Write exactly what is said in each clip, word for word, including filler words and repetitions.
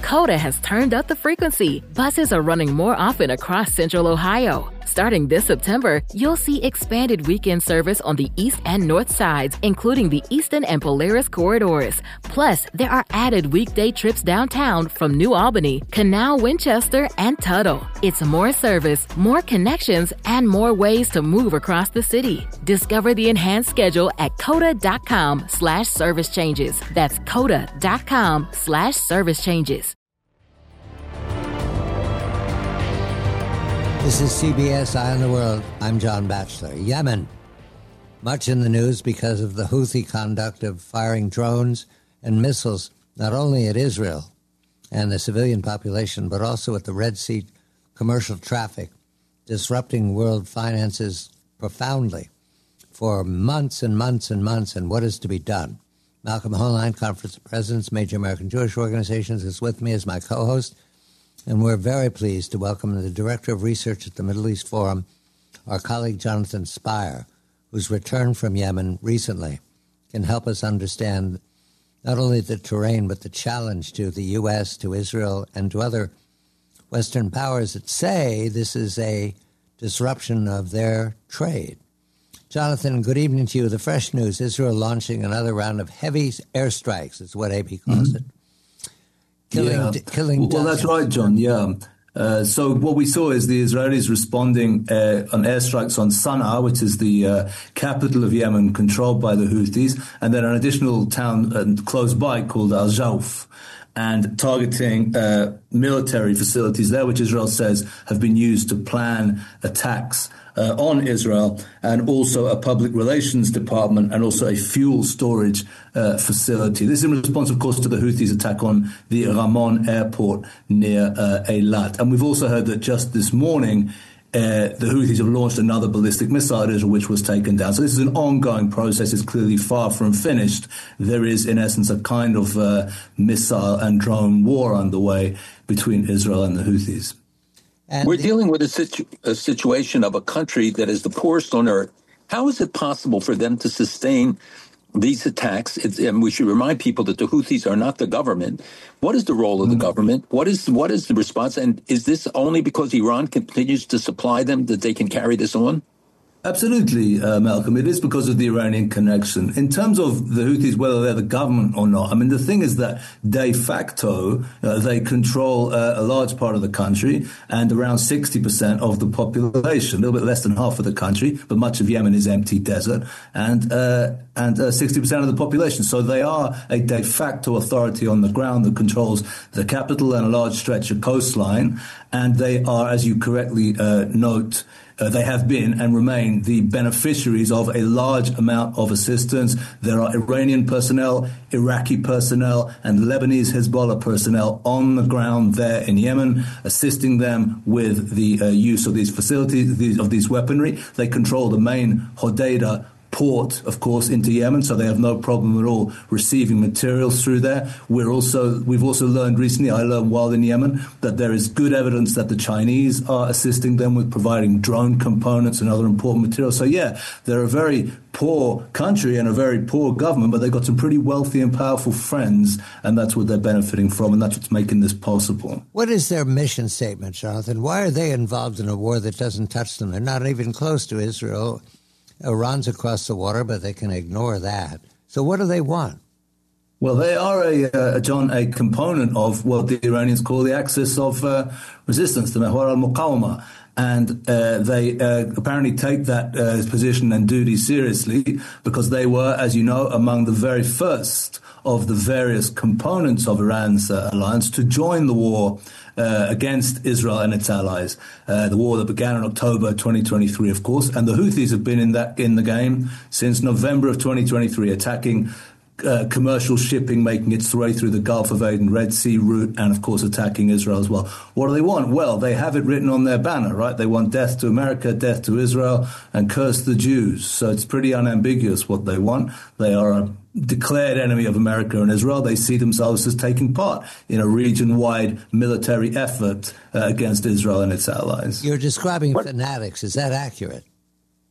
Coda has turned up the frequency. Buses are running more often across Central Ohio. Starting this September, you'll see expanded weekend service on the east and north sides, including the Eastern and Polaris corridors. Plus, there are added weekday trips downtown from New Albany, Canal, Winchester, and Tuttle. It's more service, more connections, and more ways to move across the city. Discover the enhanced schedule at coda.com slash service changes. That's coda.com slash service changes. This is C B S Eye on the World. I'm John Batchelor. Yemen, much in the news because of the Houthi conduct of firing drones and missiles, not only at Israel and the civilian population, but also at the Red Sea commercial traffic, disrupting world finances profoundly for months and months and months. And what is to be done? Malcolm Hoenlein, Conference of Presidents, Major American Jewish Organizations, is with me as my co-host. And we're very pleased to welcome the Director of Research at the Middle East Forum, our colleague Jonathan Spire, who's returned from Yemen recently, can help us understand not only the terrain, but the challenge to the U S, to Israel, and to other Western powers that say this is a disruption of their trade. Jonathan, good evening to you. The fresh news, Israel launching another round of heavy airstrikes, is what A P calls mm-hmm. it. Killing, yeah. d- killing well, dozens. that's right, John, yeah. Uh, so what we saw is the Israelis responding uh, on airstrikes on Sana'a, which is the uh, capital of Yemen, controlled by the Houthis, and then an additional town uh, close by called Al-Jawf, and targeting uh, military facilities there, which Israel says have been used to plan attacks uh, on Israel, and also a public relations department and also a fuel storage uh, facility. This is in response, of course, to the Houthis' attack on the Ramon airport near uh, Eilat. And we've also heard that just this morning, Uh, the Houthis have launched another ballistic missile at Israel, which was taken down. So this is an ongoing process. It's clearly far from finished. There is, in essence, a kind of uh, missile and drone war underway between Israel and the Houthis. And We're the- dealing with a, situ- a situation of a country that is the poorest on earth. How is it possible for them to sustain these attacks? It's, and we should remind people that the Houthis are not the government. What is the role of the government? What is what is the response? And is this only because Iran continues to supply them that they can carry this on? Absolutely, uh, Malcolm. It is because of the Iranian connection. In terms of the Houthis, whether they're the government or not, I mean, the thing is that de facto, uh, they control uh, a large part of the country and around sixty percent of the population, a little bit less than half of the country, but much of Yemen is empty desert, and uh, and uh, sixty percent of the population. So they are a de facto authority on the ground that controls the capital and a large stretch of coastline. And they are, as you correctly uh, note, Uh, they have been and remain the beneficiaries of a large amount of assistance. There are Iranian personnel, Iraqi personnel, and Lebanese Hezbollah personnel on the ground there in Yemen, assisting them with the uh, use of these facilities, these, of these weaponry. They control the main Hodeidah port, of course, into Yemen, so they have no problem at all receiving materials through there. We're also, we've also learned recently, I learned while in Yemen, that there is good evidence that the Chinese are assisting them with providing drone components and other important materials. So yeah, they're a very poor country and a very poor government, but they've got some pretty wealthy and powerful friends, and that's what they're benefiting from, and that's what's making this possible. What is their mission statement, Jonathan? Why are they involved in a war that doesn't touch them? They're not even close to Israel. Iran's across the water, but they can ignore that. So what do they want? Well, they are, a, uh, John, a component of what the Iranians call the axis of uh, resistance, the Mehwar al-Muqawama. And uh, they uh, apparently take that uh, position and duty seriously because they were, as you know, among the very first of the various components of Iran's uh, alliance to join the war uh, against Israel and its allies. Uh, the war that began in October twenty twenty-three, of course, and the Houthis have been in that in the game since November of twenty twenty-three, attacking Uh, commercial shipping, making its way through the Gulf of Aden, Red Sea route, and of course attacking Israel as well. What do they want? Well, they have it written on their banner, right? They want death to America, death to Israel, and curse the Jews. So it's pretty unambiguous what they want. They are a declared enemy of America and Israel. They see themselves as taking part in a region-wide military effort uh, against Israel and its allies. You're describing what? fanatics. Is that accurate?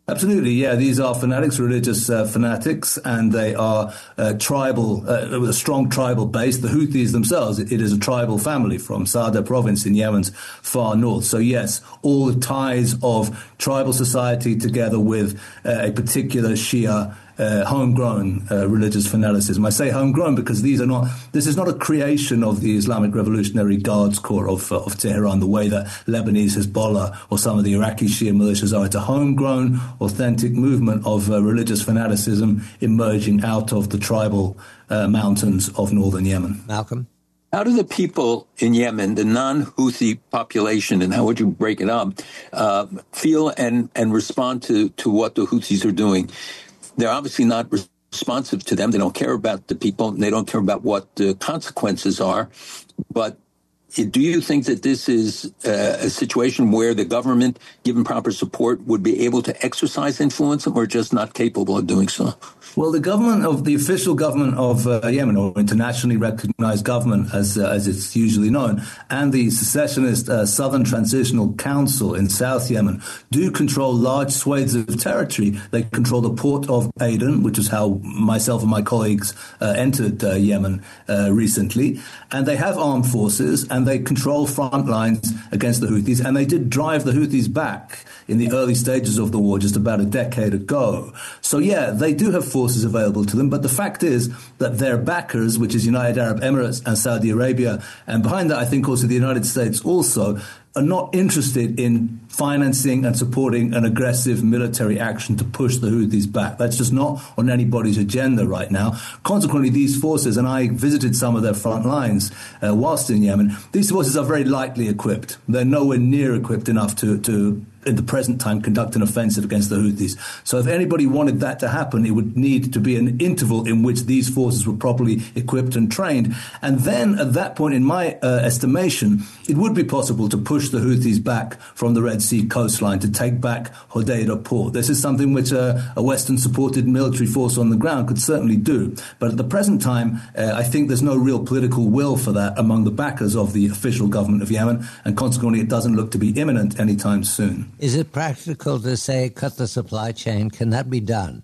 Absolutely, yeah. These are fanatics, religious uh, fanatics, and they are uh, tribal, uh, with a strong tribal base. The Houthis themselves, it, it is a tribal family from Sada province in Yemen's far north. So yes, all the ties of tribal society together with uh, a particular Shia Uh, homegrown uh, religious fanaticism. I say homegrown because these are not. This is not a creation of the Islamic Revolutionary Guards Corps of uh, of Tehran, the way that Lebanese Hezbollah or some of the Iraqi Shia militias are. It's a homegrown, authentic movement of uh, religious fanaticism emerging out of the tribal uh, mountains of northern Yemen. Malcolm? How do the people in Yemen, the non-Houthi population, and how would you break it up, uh, feel and, and respond to, to what the Houthis are doing? They're obviously not responsive to them. They don't care about the people. They don't care about what the consequences are. But do you think that this is uh, a situation where the government, given proper support, would be able to exercise influence or just not capable of doing so? Well, the government of the official government of uh, Yemen, or internationally recognized government, as uh, as it's usually known, and the secessionist uh, Southern Transitional Council in South Yemen do control large swathes of territory. They control the port of Aden, which is how myself and my colleagues uh, entered uh, Yemen uh, recently, and they have armed forces and they control front lines against the Houthis, and they did drive the Houthis back in the early stages of the war just about a decade ago. So yeah, they do have forces available to them, but the fact is that their backers, which is United Arab Emirates and Saudi Arabia, and behind that I think also the United States also, are not interested in financing and supporting an aggressive military action to push the Houthis back. That's just not on anybody's agenda right now. Consequently, these forces, and I visited some of their front lines uh, whilst in Yemen, these forces are very lightly equipped. They're nowhere near equipped enough to, to in the present time, conduct an offensive against the Houthis. So if anybody wanted that to happen, it would need to be an interval in which these forces were properly equipped and trained. And then at that point, in my uh, estimation, it would be possible to push the Houthis back from the Red Sea coastline, to take back Hodeidah port. This is something which uh, a Western-supported military force on the ground could certainly do. But at the present time, uh, I think there's no real political will for that among the backers of the official government of Yemen, and consequently it doesn't look to be imminent anytime soon. Is it practical to say cut the supply chain? Can that be done?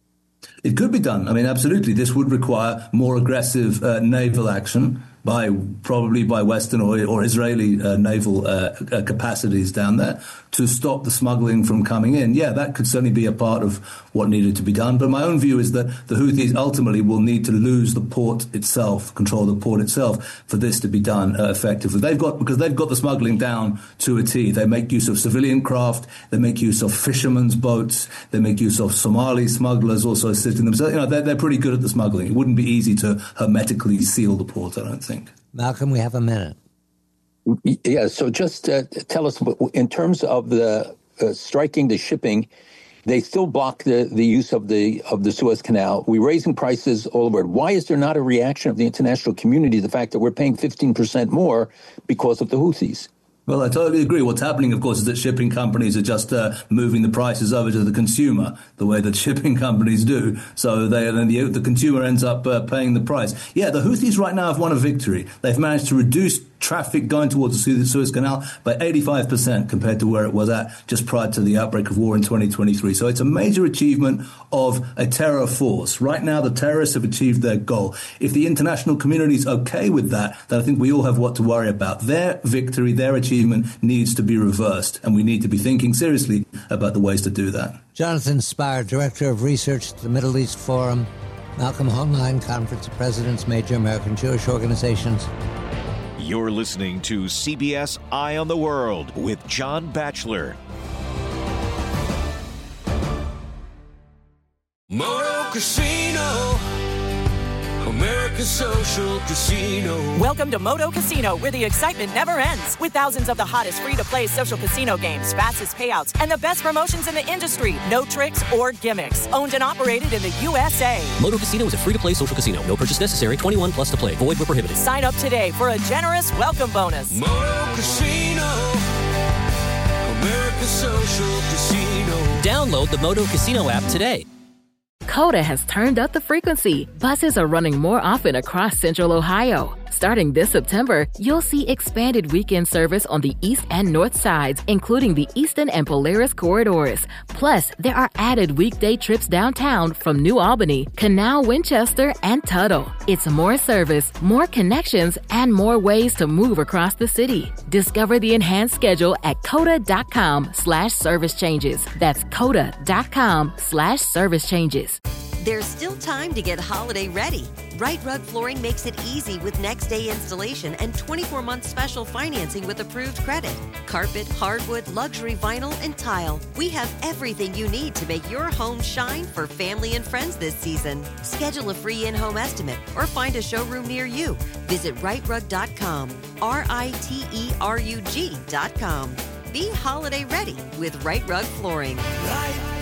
It could be done. I mean, absolutely. This would require more aggressive uh, naval action by probably by Western or, or Israeli uh, naval uh, uh, capacities down there to stop the smuggling from coming in. Yeah, that could certainly be a part of what needed to be done. But my own view is that the Houthis ultimately will need to lose the port itself, control the port itself, for this to be done uh, effectively. They've got because they've got the smuggling down to a T. They make use of civilian craft. They make use of fishermen's boats. They make use of Somali smugglers also assisting them. So, you know, they're, they're pretty good at the smuggling. It wouldn't be easy to hermetically seal the port, I don't think. Malcolm, we have a minute. Yeah, so just uh, tell us, in terms of the uh, striking the shipping, they still block the, the use of the of the Suez Canal. We're raising prices all over. Why is there not a reaction of the international community to the fact that we're paying fifteen percent more because of the Houthis? Well, I totally agree. What's happening, of course, is that shipping companies are just uh, moving the prices over to the consumer, the way that shipping companies do. So they, then the, the consumer ends up uh, paying the price. Yeah, the Houthis right now have won a victory. They've managed to reduce traffic going towards the Suez Canal by eighty-five percent compared to where it was at just prior to the outbreak of war in twenty twenty-three. So it's a major achievement of a terror force. Right now, the terrorists have achieved their goal. If the international community is okay with that, then I think we all have what to worry about. Their victory, their achievement needs to be reversed, and we need to be thinking seriously about the ways to do that. Jonathan Spire, Director of Research at the Middle East Forum, Malcolm Hoenlein, Conference of Presidents, Major American Jewish Organizations. You're listening to C B S Eye on the World with John Batchelor. Moto Casino, America's social casino. Welcome to Moto Casino, where the excitement never ends. With thousands of the hottest free-to-play social casino games, fastest payouts, and the best promotions in the industry. No tricks or gimmicks. Owned and operated in the U S A. Moto Casino is a free-to-play social casino. No purchase necessary. twenty-one plus to play. Void where prohibited. Sign up today for a generous welcome bonus. Moto Casino, America's social casino. Download the Moto Casino app today. Coda has turned up the frequency. Buses are running more often across Central Ohio. Starting this September, you'll see expanded weekend service on the east and north sides, including the Eastern and Polaris corridors. Plus, there are added weekday trips downtown from New Albany, Canal, Winchester, and Tuttle. It's more service, more connections, and more ways to move across the city. Discover the enhanced schedule at coda.com slash service changes. That's coda.com slash service changes. There's still time to get holiday ready. Right Rug Flooring makes it easy with next day installation and twenty-four month special financing with approved credit. Carpet, hardwood, luxury vinyl, and tile. We have everything you need to make your home shine for family and friends this season. Schedule a free in-home estimate or find a showroom near you. Visit right rug dot com, R I T E R U G dot com. Be holiday ready with Right Rug Flooring. Right